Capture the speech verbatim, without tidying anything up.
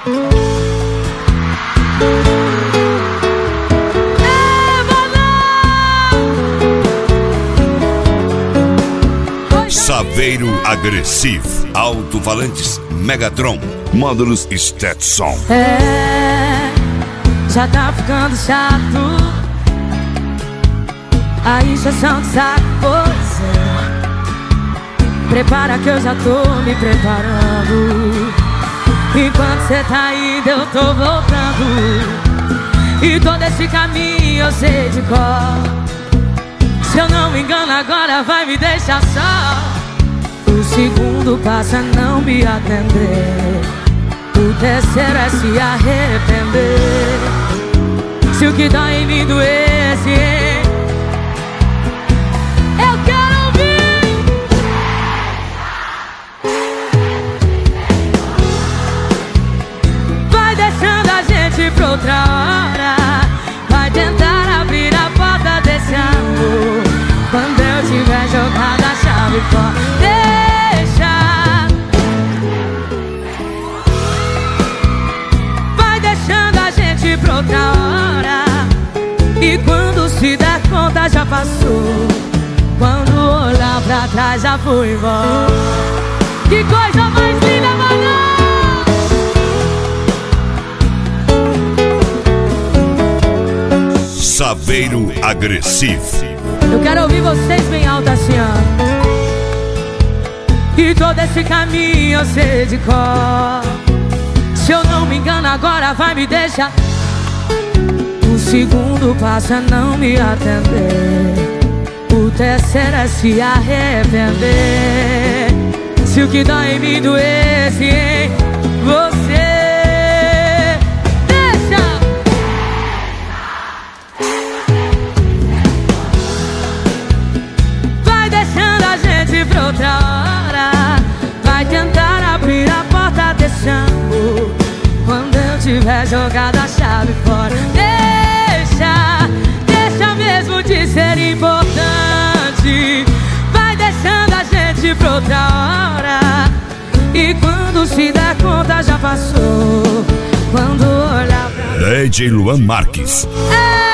Saveiro agressivo, alto-falantes Megatron, módulos Stetson. É, já tá ficando chato a injeção de saco, pois é. Prepara que eu já tô me preparando. Enquanto cê tá indo eu tô voltando. E todo esse caminho eu sei de cor. Se eu não me engano agora vai me deixar só. O segundo passa a não me atender. O terceiro é se arrepender. Se o que dói em mim doesse, hein? Eu quero ouvir. Vai deixando a gente pra outra hora. Vai tentar abrir a porta desse amor. Quando eu tiver jogado a chave fora. Pra outra hora. E quando se der conta já passou. Quando olhar pra trás já foi embora. Que coisa mais linda, mano! Saveiro agressivo. Eu quero ouvir vocês bem alto assim, ó. E todo esse caminho eu sei de cor. Se eu não me engano agora vai me deixar. O segundo passa a não me atender. O terceiro é se arrepender. Se o que dói em mim doesse, em você, deixa. Vai deixando a gente pra outra hora. Vai tentar abrir a porta desse amor. Quando eu tiver jogado a chave fora. Deixa, deixa mesmo de ser importante. Vai deixando a gente pra outra hora. E quando se der conta já passou. Quando olhar pra... D J Luan Marques. É.